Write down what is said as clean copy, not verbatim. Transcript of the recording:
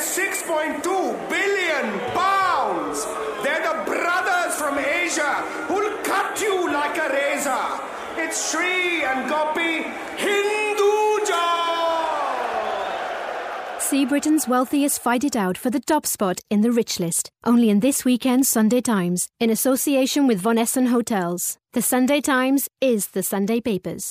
6.2 billion pounds. They're the brothers from Asia who'll cut you like a razor. It's Shri and Gopi Hinduja. See Britain's wealthiest fight it out for the top spot in the Rich List. Only in this weekend's Sunday Times, in association with Von Essen Hotels. The Sunday Times is the Sunday Papers.